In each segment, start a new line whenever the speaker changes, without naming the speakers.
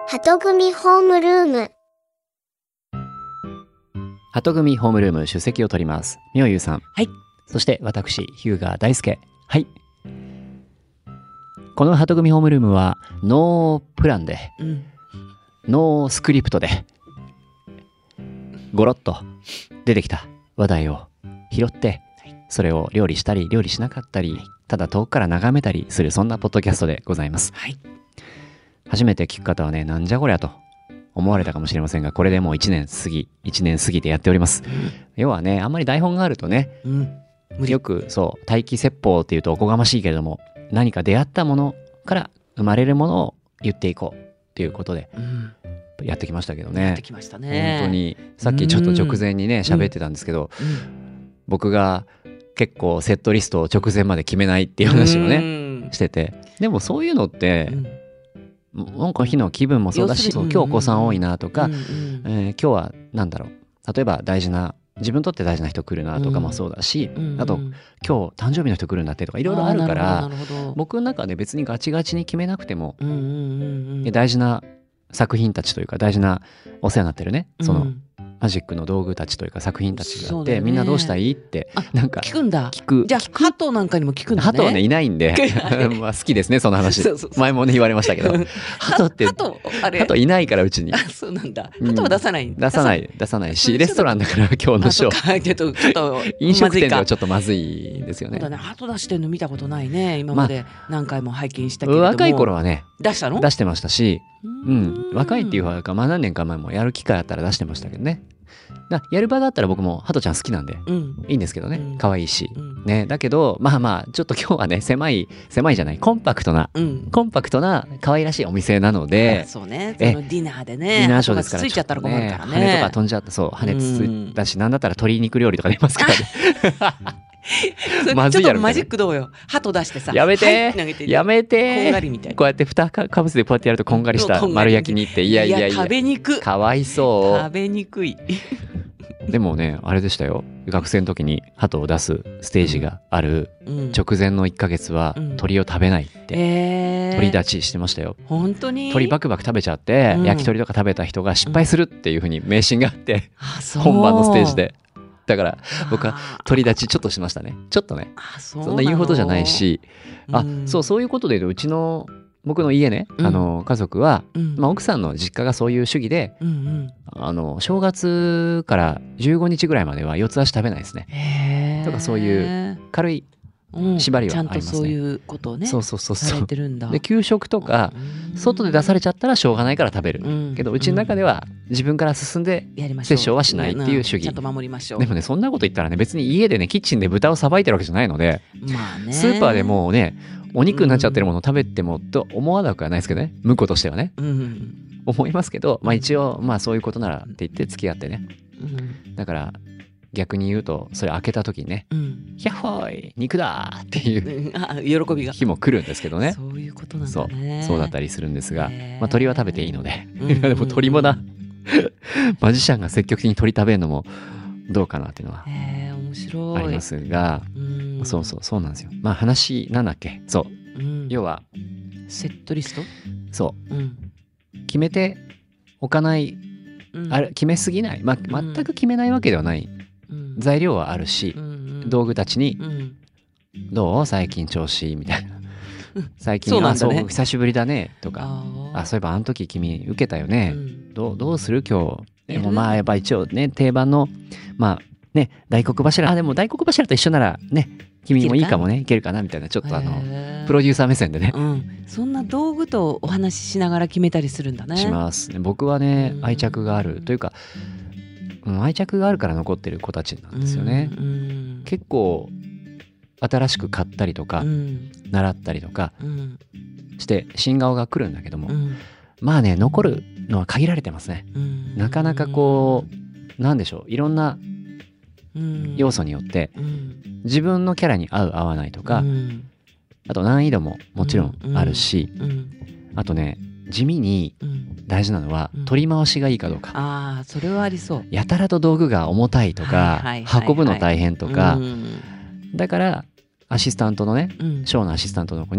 鳩組ホームルーム。
鳩組ホームルーム出席を取ります。みょうゆうさん。
はい。
そして私、日向大輔。はい。この鳩組ホームルームはノープランで、ノースクリプトで、ゴロッと出てきた話題を拾って、それを料理したり料理しなかったり、ただ遠くから眺めたりする、そんなポッドキャストでございます。
はい。
初めて聞く方はね、なんじゃこりゃと思われたかもしれませんが、これでもう1年過ぎてやっております。要はね、あんまり台本があるとね、よくそう待機説法っていうとおこがましいけれども、何か出会ったものから生まれるものを言っていこうっていうことでやってきましたけどね。
やってきましたね。
本当にさっきちょっと直前にね喋ってたんですけど、僕が結構セットリストを直前まで決めないっていう話をねしてて、でもそういうのってなんか日の気分もそうだし、今日お子さん多いなとか、今日はなんだろう、例えば自分にとって大事な人来るなとかもそうだし、あと今日誕生日の人来るんだってとかいろいろあるから、僕の中で別にガチガチに決めなくても、大事な作品たちというか大事なお世話になってるね、そのマジックの道具たちというか作品たちがあって、みんなどうしたいってなんか
聞くんだ。
聞く。
じゃあ鳩なんかにも聞くんだね。
鳩はねいないんでまあ好きですねその話。前もね言われましたけど、鳩いないからうちに。
そうなんだ。鳩は出さない。
出さないし、レストランだから今日のショーちょっと飲食店ではちょっとまずいですよね。
鳩出してるの見たことないね。今まで何回も拝見したけれども。
若い頃はね
出したの？
出してましたし、若いっていうか、何年か前もやる機会あったら出してましたけどね。やる場があったら僕もハトちゃん好きなんでいいんですけどね、可愛いしね。だけどまあちょっと今日はね狭いじゃない、コンパクトな可愛らしいお店なので、
そうね、そのディナーでね、
ディナーショーですから、
ついちゃったら困るからね。
羽とか飛んじゃった、そう羽ついたし、なんだったら鶏肉料理とか出ますからねまずいやろみたいな。
ちょっとマジックどうよ、鳩出してさ、
やめて、やめて、
こんがりみたいな、
こうやって2かぶせでこうやってやるとこんがりした丸焼きにって、いや
食べにくい、
かわいそう、
食べにくい
でもねあれでしたよ、学生の時に鳩を出すステージがある直前の1ヶ月は鳥を食べないって鳥立ちしてましたよ。
本当に
鳥バクバク食べちゃって、焼き鳥とか食べた人が失敗するっていう風に迷信があって、本番のステージで。だから僕は鳥立ちちょっとしましたね。ちょっとね、そんな言うほどじゃないし、そういうことで言うと僕の家ね、家族は、奥さんの実家がそういう主義で、正月から15日ぐらいまでは四つ足食べないですね。とかそういう軽い縛りはありますね。ちゃんとそういうことをね、されてるんだ。で給食とか外で出されちゃったらしょうがないから食べるけど、うちの中では自分から進んで殺生はしないっていう主義。
ちゃんと守りましょう。
でもねそんなこと言ったらね、別に家でねキッチンで豚をさばいてるわけじゃないので、スーパーでもうねお肉になっちゃってるものを食べてもと思わなくはないですけどね、婿としてはね、思いますけど、一応そういうことならって言って付き合ってね、だから逆に言うとそれ開けた時にね、ヒャッホーイ肉だーっていう喜びが日も来るんですけどね。
そういうことなんだね。
そうだったりするんですが、鳥は食べていいのででも鳥もなマジシャンが積極的に鳥食べるのもどうかなっていうのは
面白い
ありますが、そうなんですよ。話なんだっけ、要は
セットリスト、
決めておかない、決めすぎない、全く決めないわけではない、材料はあるし、道具たちにどう最近調子みたいな最近久しぶりだねとか、そういえばあの時君受けたよね、どうする今日。でもやっぱ一応ね定番の大黒柱、でも大黒柱と一緒ならね君もいいかもね、いけるかなみたいな、ちょっとプロデューサー目線でね、
そんな道具とお話ししながら決めたりするんだね。
しますね。僕はね愛着があるというか、愛着があるから残ってる子たちなんですよね。結構新しく買ったりとか、習ったりとかして新顔が来るんだけども、残るのは限られてますね。なかなかなんでしょう、いろんな要素によって自分のキャラに合う合わないとか、あと難易度ももちろんあるし、あとね地味に大事なのは取り回しがいいかどうか。
それはありそう。
やたらと道具が重たいとか、運ぶの大変とか、だからアシスタントのね、ショーのアシスタントの子に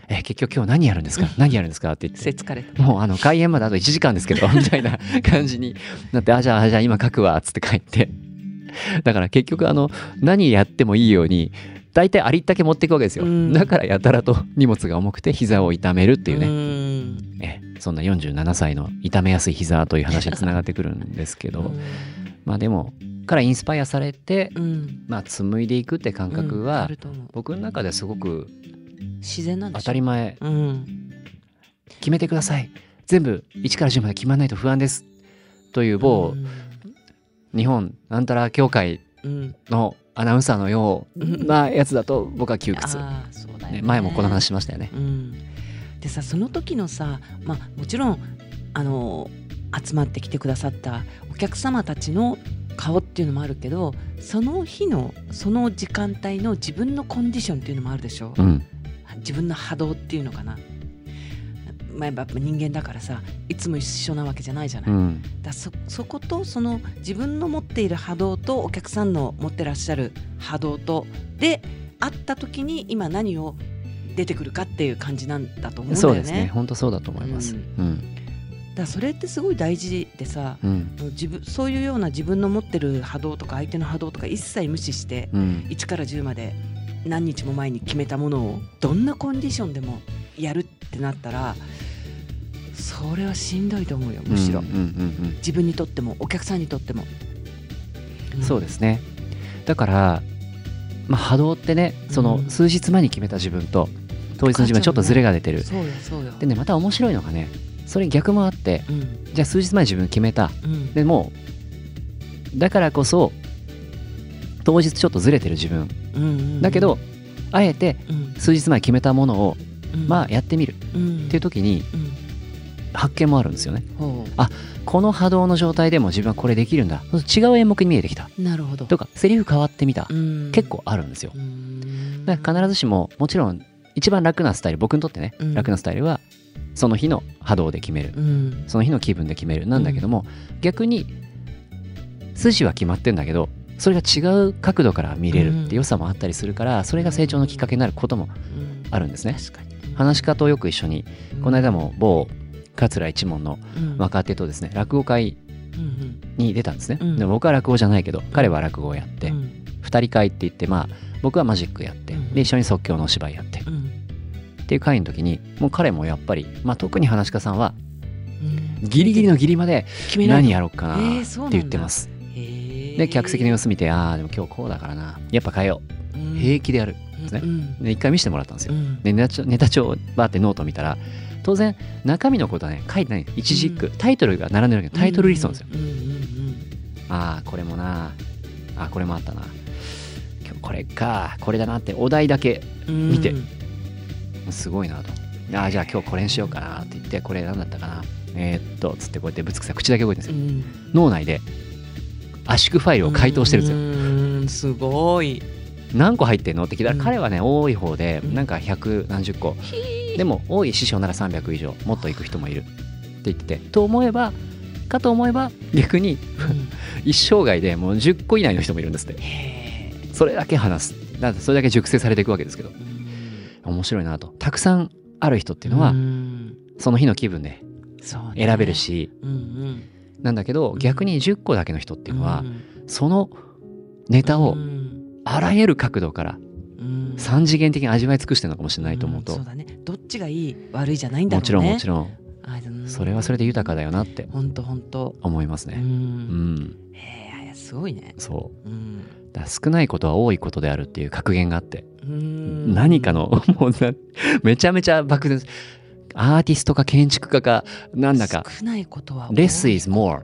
結局今日何やるんですか何やるんですかって言って
疲れた。
もう開演まであと1時間ですけどみたいな感じになって、じゃあ今書くわっつって帰って、だから結局何やってもいいように大体ありったけ持っていくわけですよ。だからやたらと荷物が重くて膝を痛めるっていうね、そんな47歳の痛めやすい膝という話につながってくるんですけどまあでもからインスパイアされて、まあ紡いでいくって感覚は僕の中ではすごく
自然なんでしょ、
当たり前、決めてください、全部1から10まで決まらないと不安ですという某日本なんたら協会のアナウンサーのようなやつだと僕は窮屈、
そうだよね、
前もこの話しましたよね、
でさ、その時のさ、まあもちろん集まってきてくださったお客様たちの顔っていうのもあるけど、その日のその時間帯の自分のコンディションっていうのもあるでしょ、自分の波動っていうのかな、やっぱ人間だからさ、いつも一緒なわけじゃないじゃない、だそことその自分の持っている波動とお客さんの持ってらっしゃる波動とで会った時に今何を出てくるかっていう感じなんだと思うんだよね。
そうですね、本当そうだと思います、
だからそれってすごい大事でさ、そういうような自分の持ってる波動とか相手の波動とか一切無視して、1から10まで何日も前に決めたものをどんなコンディションでもやるってなったら、それはしんどいと思うよ、むしろ、自分にとってもお客さんにとっても、
そうですね。だから、まあ、波動ってね、その数日前に決めた自分と当日の自分はちょっとズレが出てる、
そうよ
でね、また面白いのがね、それ逆もあって、じゃあ数日前に自分決めた、でもだからこそ当日ちょっとずれてる自分、だけどあえて数日前決めたものを、まあやってみるっていう時に、発見もあるんですよね。この波動の状態でも自分はこれできるんだ、違う演目に見えてきた、
なるほど、
とかセリフ変わってみた、結構あるんですよ。だから必ずしももちろん一番楽なスタイル、僕にとってね、楽なスタイルはその日の波動で決める、その日の気分で決めるなんだけども、逆に筋は決まってんだけどそれが違う角度から見れるって良さもあったりするから、それが成長のきっかけになることもあるんですね。話し家とよく一緒に、この間も某桂一門の若手とですね、落語会に出たんですね。で僕は落語じゃないけど彼は落語をやって、二人会って言って、まあ僕はマジックやって、で一緒に即興のお芝居やって、っていう会の時に、もう彼もやっぱり、まあ、特に話し家さんはギリギリのギリまで何やろうかなって言ってます。で客席の様子見て、でも今日こうだからな、やっぱ変えよう、平気でやるですね。で一回見せてもらったんですよ。でネタ帳バーってノート見たら、当然中身のことはね書いてない、一字一句、タイトルが並んでるわけど、タイトルリストなんですよ。これもな、これもあったな、今日これか、これだなってお題だけ見て、すごいなと、じゃあ今日これにしようかなって言って、これ何だったかな、つってこうやってぶつくさ口だけ動いてるんですよ。脳内で圧縮ファイルを解凍してるんですよ。
すごい。
何個入ってんのって聞いたら、彼はね多い方でなんか100何十個、でも多い師匠なら300以上、もっと行く人もいるって言ってて、と思えば逆に一生涯でもう10個以内の人もいるんですって。それだけ話す、だってそれだけ熟成されていくわけですけど、面白いなと。たくさんある人っていうのはその日の気分で選べるし、なんだけど逆に10個だけの人っていうのは、そのネタをあらゆる角度から三次元的に味わい尽くしてるのかもしれないと思うと、
そうだね、どっちがいい悪いじゃないんだろうね。
もちろんそれはそれで豊かだよなって思いますね。
すごいね。
そう、だから少ないことは多いことであるっていう格言があって、何かのもうめちゃめちゃ漠然、アーティストか建築家かなんだか、
少ないことは
less is more、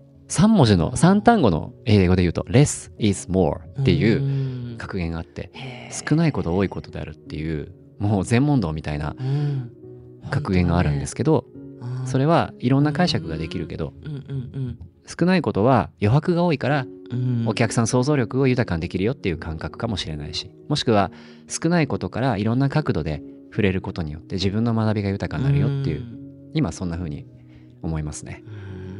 3文字の3単語の英語で言うと less is more っていう格言があって、少ないこと多いことであるっていう、もう全問答みたいな格言があるんですけど、それはいろんな解釈ができるけど、少ないことは余白が多いからお客さん想像力を豊かにできるよっていう感覚かもしれないし、もしくは少ないことからいろんな角度で触れることによって自分の学びが豊かになるよっていう、今そんな風に思いますね。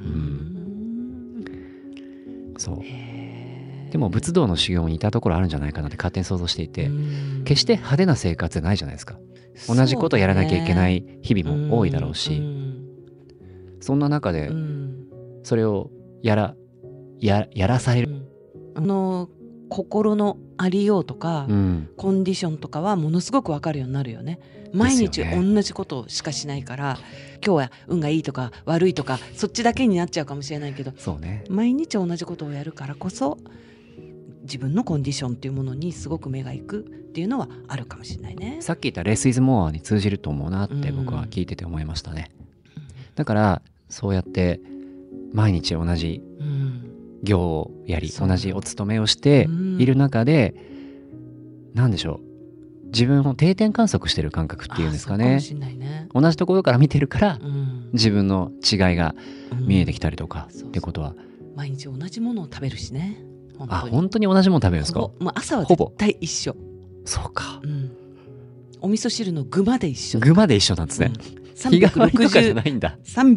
そうでも仏道の修行に似たところあるんじゃないかなって勝手に想像していて、決して派手な生活じゃないじゃないですか。 同じことやらなきゃいけない日々も多いだろうし、そんな中でそれをやらされる、
心のありようとか、コンディションとかはものすごく分かるようになるよね。毎日同じことしかしないから、今日は運がいいとか悪いとかそっちだけになっちゃうかもしれないけど、
そうね、
毎日同じことをやるからこそ自分のコンディションっていうものにすごく目がいくっていうのはあるかもしれないね。
さっき言ったレスイズモアに通じると思うなって僕は聞いてて思いましたね。だからそうやって毎日同じ業をやり、同じお勤めをしている中で、なんでしょう、自分を定点観測してる感覚っていうんですかね。
そうかもしれないね。
同じところから見てるから、自分の違いが見えてきたりとかってことは、
毎日同じものを食べるしね。
本当に同じもの食べるんですか？
朝は絶対一緒。
そうか、
お味噌汁の具まで一緒。
具まで一緒なんですね。日替わりとかじゃないんだ。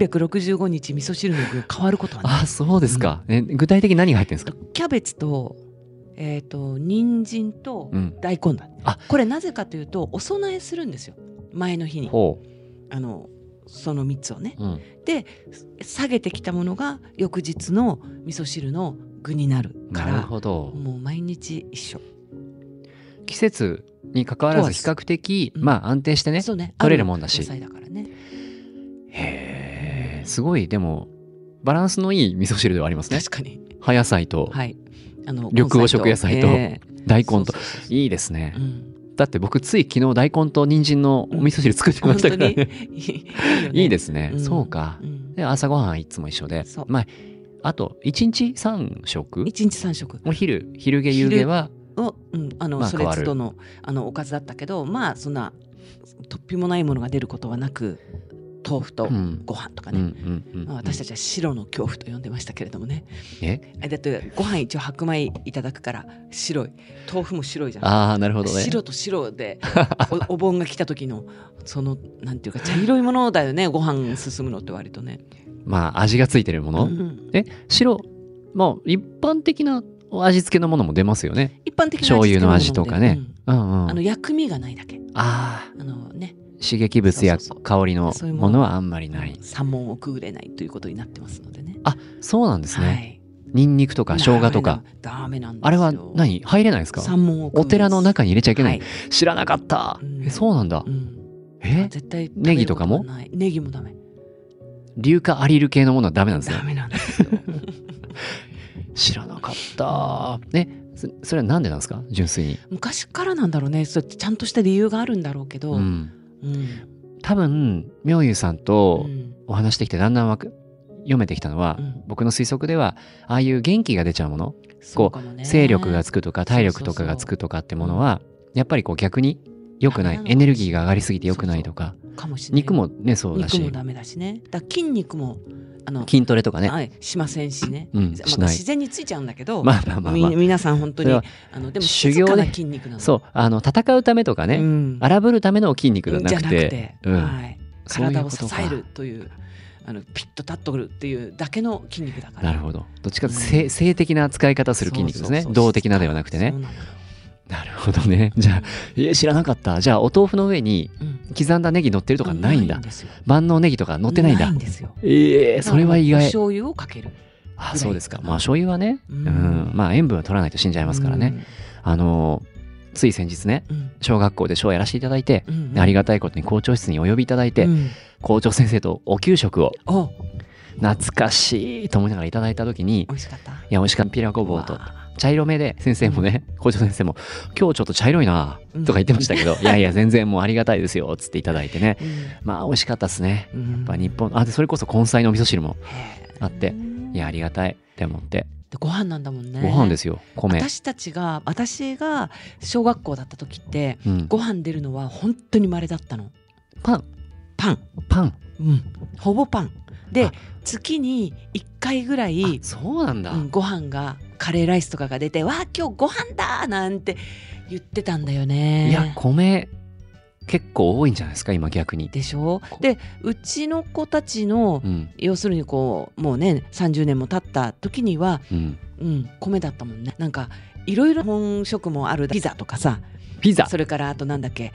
365日味噌汁の具変わることはない。
そうですか。具体的に何が入ってるんですか？
キャベツと人参と大根だ。これなぜかというとお供えするんですよ、前の日に。その3つをね、で下げてきたものが翌日の味噌汁の具になるから。
なるほど。
もう毎日一緒。
季節に関わらず比較的安定してね、取れるもんだし。
野菜だからね。
へー、すごい。でもバランスのいい味噌汁ではありますね。
確かに。
葉野菜と、緑黄色野菜と大根と、いいですね。だって僕つい昨日大根と人参のお味噌汁作ってましたからね。いいですね。そうか。で朝ごはんいつも一緒で、あと1日3食
1日3食
お昼下夕下は
それ都度のおかずだったけど、そんな突飛もないものが出ることはなく、豆腐とご飯とかね、私たちは白の恐怖と呼んでましたけれどもね。だってご飯一応白米いただくから白い、豆腐も白いじゃん。
なるほどね。
白と白でお盆が来た時のそのなんていうか茶色いものだよね、ご飯進むのって割とね。
味がついてるもの、白、一般的な味付けのものも出ますよね。
一般的な
醤油の味とかね。
薬味がないだけ。
刺激物や香りのものはあんまりない。
三文をくぐれないということになってますのでね。
そうなんですね。ニンニクとか生姜とか。
ダメなんですよ。
あれは入れないですか？お寺の中に入れちゃいけない。知らなかった。そうなんだ。
絶対
ネギとかも？
ネギもダメ。
硫化アリル系のものはダメなんですね。
ダメなんですよ。
知らなかった。それはなんでなんですか？純粋に。
昔からなんだろうね。ちゃんとした理由があるんだろうけど、
多分妙優さんとお話してきてだんだん読めてきたのは、僕の推測ではああいう元気が出ちゃうもの、精力がつくとか体力とかがつくとかってものはやっぱり逆に良くない、エネルギーが上がりすぎて良くないとか、肉もねそうだし、
肉もダメだしね。だから筋肉も
筋トレとかね、
しませんしね。
自
然についちゃうんだけど、
皆
さん本当にでも
修行で
筋肉なの。
戦うためとかね、荒ぶるための筋肉じゃなくて、
体を支えるというピッと立っとるっていうだけの筋肉だから。
なるほど。どっちかというと性的な使い方する筋肉ですね。動的なではなくてね。なるほどね。じゃあ知らなかった。じゃあお豆腐の上に刻んだネギ乗ってるとかないんだ。万能ネギとか乗ってないんだ。
ないんですよ。
それは意外。
醤油をかける。
そうですか。醤油はね、塩分は取らないと死んじゃいますからね。つい先日ね、小学校でショーをやらせていただいて、ありがたいことに校長室にお呼びいただいて、校長先生とお給食を懐かしいと思いながらいただいた時に、
美味しかった。
美味しかった。ピラごぼうと茶色めで、先生もね、校長先生も今日ちょっと茶色いなとか言ってましたけど、いや全然もうありがたいですよつっていただいてね、美味しかったですね。やっぱ日本それこそ根菜の味噌汁もあって、ありがたいって思って。
ご飯なんだもんね。
ご飯ですよ。米。
私が小学校だった時って、ご飯出るのは本当に稀だったの。パン、ほぼパンで、月に1回ぐらい
そうなんだ、
ご飯がカレーライスとかが出て、わあ今日ご飯だなんて言ってたんだよね。
いや米結構多いんじゃないですか今逆に。
でしょ。でうちの子たちの、要するにもうね30年も経った時には、米だったもんね。なんかいろいろ本職もあるピザとかさ、
ピザ。
それからあとなんだっけ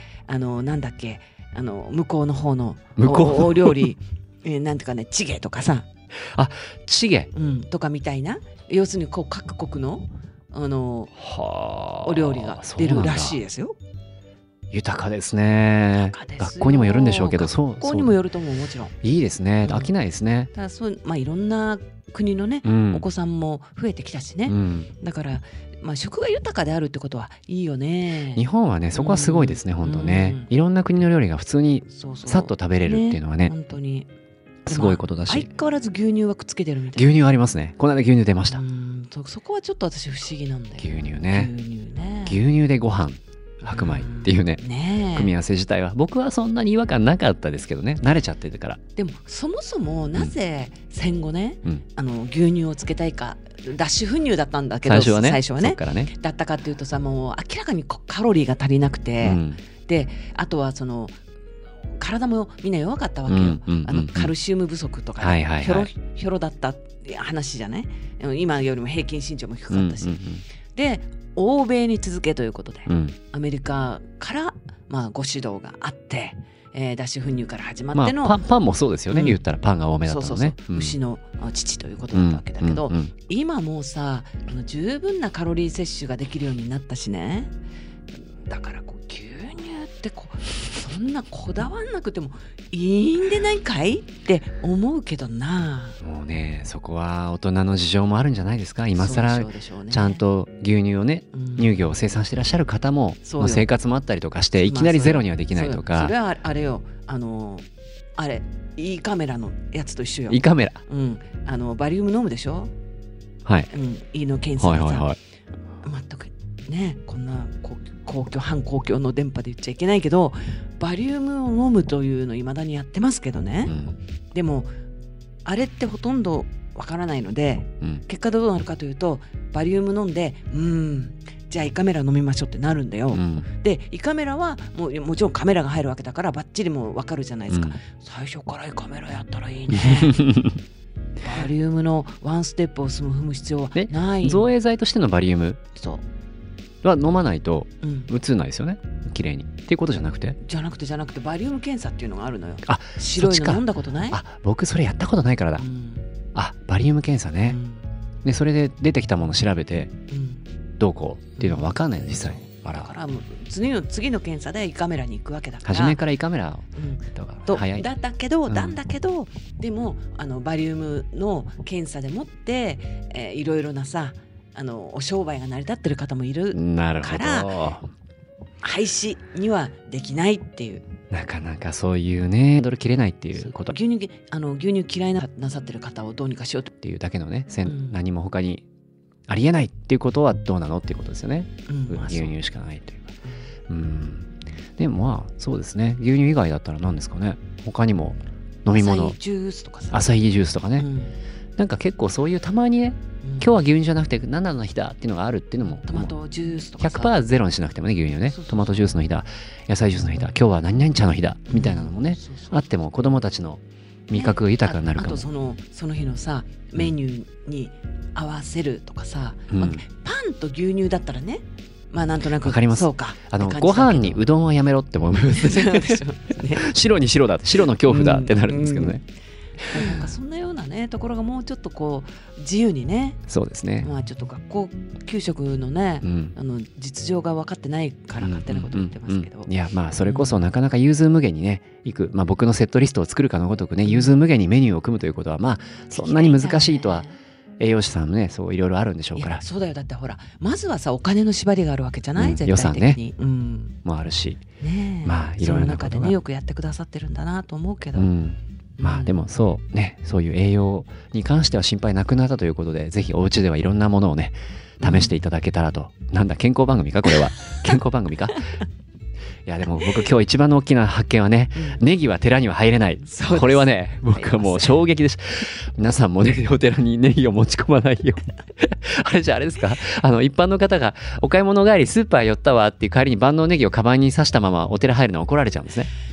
向こうの方の
向こうの
お料理なんていうかね、チゲとかさ、
チゲ、
とかみたいな、要するにこう各国の
はあ、
お料理が出るらしいですよ。
豊かですね。学校にもよるんでしょうけど、
学校にもよると思う、もちろん。
いいですね。飽きないですね。
ただいろんな国のね、お子さんも増えてきたしね。だから食が豊かであるってことはいいよね。
日本はね、そこはすごいですね、本当ね。いろんな国の料理が普通にさっと食べれるっていうのはね、
本当に
すごいことだし。
相変わらず牛乳はくっつけてるみたい
な。牛乳ありますね。この間牛乳出ました。
そこはちょっと私不思議なんだよ。
牛乳ね。牛乳でご飯、白米っていうね、組み合わせ自体は僕はそんなに違和感なかったですけどね、慣れちゃってるから。
でもそもそもなぜ戦後ね、牛乳をつけたいか、脱脂粉乳だったんだけど、最初はねだったかっていうとさ、もう明らかにカロリーが足りなくて、であとは体もみんな弱かったわけよ。カルシウム不足とか、ひょろだった話じゃない。今よりも平均身長も低かったし、で欧米に続けということで、アメリカからご指導があって、脱脂粉乳から始まっての、
パンもそうですよね、言ったらパンが多めだったのね。
牛の乳ということだったわけだけど、今もうさ、十分なカロリー摂取ができるようになったしね。だから牛乳ってそんなこだわんなくてもいいんでないかいって思うけどな。
もうね、そこは大人の事情もあるんじゃないですか。今更ちゃんと牛乳をね、乳業を生産してらっしゃる方も生活もあったりとかして、いきなりゼロにはできないとか。
それはあれよ、あれ胃カメラのやつと一緒よ。
胃カメラ、
バリウム飲むでしょ。
はい、
胃の検査でさ、全くね、こんな反公共の電波で言っちゃいけないけど、バリウムを飲むというのをいまだにやってますけどね、でもあれってほとんどわからないので、結果どうなるかというと、バリウム飲んでじゃあ胃カメラ飲みましょうってなるんだよ、で胃カメラはもちろんカメラが入るわけだからバッチリもわかるじゃないですか、最初から胃カメラやったらいいねバリウムのワンステップを踏む必要はない。
造影剤としてのバリウムは飲まないと映んないですよね、綺麗にっていうことじゃなくて
バリウム検査っていうのがあるのよ。白いの飲んだことない？
僕それやったことないからだ。バリウム検査ね、でそれで出てきたものを調べてどうこうっていうのは分かんないの実際。
だから次の検査で胃カメラに行くわけだから、
初めから胃カメラを早い。
だけどでもバリウムの検査でもっていろいろなさ、お商売が成り立ってる方もいるから廃止にはできないっていう、
なかなかそういうね、どれ切れないっていうこと。
牛乳嫌いなさってる方をどうにかしよう
っていうだけのね、何も他にありえないっていうことはどうなのっていうことですよね、牛乳しかないというか。でもそうですね、牛乳以外だったら何ですかね、他にも飲み物、
アサイジュースとかさ、
アサイジュースとかね、なんか結構そういうたまにね、今日は牛乳じゃなくて何々の日だっていうのがあるっていうのも、
トマトジュースとかさ
100% ゼロにしなくてもね、牛乳ね、トマトジュースの日だ、野菜ジュースの日だ、今日は何々茶の日だみたいなのもね、あっても子供たちの味覚が豊かになるかも。
あとその日のさ、メニューに合わせるとかさ、パンと牛乳だったらね、なんとなく
わかります。
そうか、
ご飯にうどんはやめろって思います白に白だ、白の恐怖だってなるんですけどね。
なんかそんなようなねところがもうちょっと自由にね。
そうですね。
ちょっと学校給食のね、実情が分かってないから勝手なこと言ってますけど、
いやそれこそなかなか融通無限にねいく、僕のセットリストを作るかのごとくね、融通無限にメニューを組むということはそんなに難しいとは、栄養士さんもね、そういろいろあるんでしょうから。
そうだよ、だってほら、まずはさ、お金の縛りがあるわけじゃない、絶対的に。
予算ね、もあるし、いろいろなことが、その
中でねよくやってくださってるんだなと思うけど、
でもそうね、そういう栄養に関しては心配なくなったということで、ぜひお家ではいろんなものをね試していただけたらと。なんだ、健康番組かこれは健康番組かいやでも僕今日一番の大きな発見はね、ネギは寺には入れない。これはね、僕はもう衝撃でした。皆さんもね、お寺にネギを持ち込まないよあれじゃあれですか、一般の方がお買い物帰りスーパー寄ったわっていう帰りに万能ネギをカバンに刺したままお寺入るのは怒られちゃうんですね。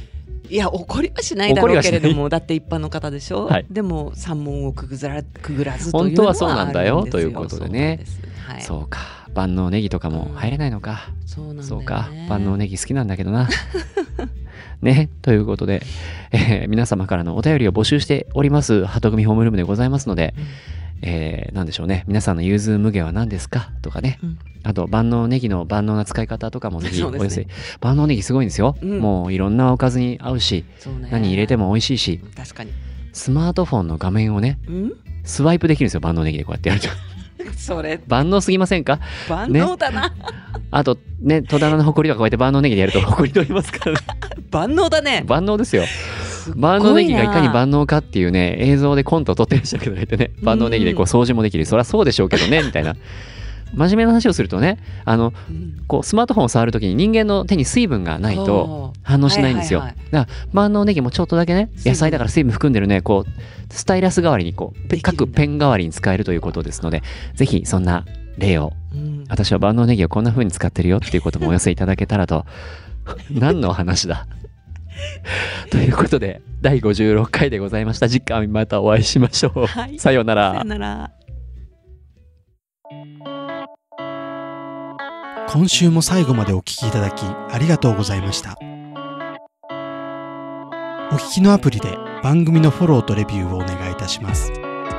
いや怒りはしないだろうけれども、だって一般の方でしょ、はい、でも山門をくぐらずというのは
本当はそうなんだよということでね。
はい、
そうか、万能ネギとかも入れないのか、
そうなんだよね、
そうか、万能ネギ好きなんだけどなね、ということで、皆様からのお便りを募集しております鳩組ホームルームでございますので、なんでしょうね、皆さんの融通無下は何ですかとかね、あと万能ネギの万能な使い方とかもぜひお寄せ、万能ネギすごいんですよ、もういろんなおかずに合うし、何入れても美味しいし、
確かに
スマートフォンの画面をね、スワイプできるんですよ、万能ネギでこうやってやると
それ
万能すぎませんか？
万能だな、ね、
あとね、戸棚のほこりとかこうやって万能ネギでやるとほこり取りますからね
万能だね、
万能ですよ。万能ネギがいかに万能かっていうね、映像でコントを撮ってる人がいてね、万能ネギでこう掃除もできる、そりゃそうでしょうけどねみたいな。真面目な話をするとね、こうスマートフォンを触るときに人間の手に水分がないと反応しないんですよ。だから万能ネギもちょっとだけね、野菜だから水分含んでるね、こうスタイラス代わりにこう各ペン代わりに使えるということですので、ぜひそんな例を、私は万能ネギをこんな風に使ってるよっていうこともお寄せいただけたらと何の話だということで第56回でございました。次回またお会いしましょう、はい、さようなら。
さようなら。
今週も最後までお聞きいただきありがとうございました。お聞きのアプリで番組のフォローとレビューをお願いいたします。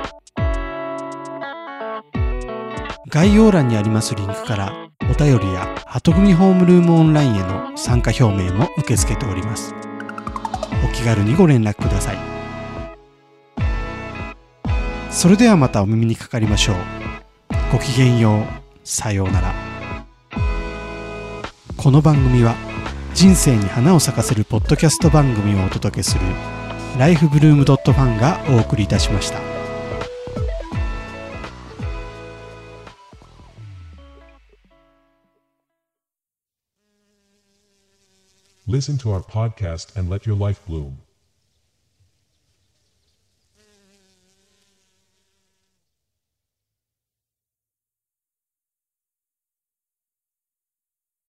概要欄にありますリンクからお便りや鳩組ホームルームオンラインへの参加表明も受け付けております。お気軽にご連絡ください。それではまたお耳にかかりましょう。ごきげんよう。さようなら。この番組は人生に花を咲かせるポッドキャスト番組をお届けするライフブルームドットファンがお送りいたしました。
Listen to our podcast and let your life bloom.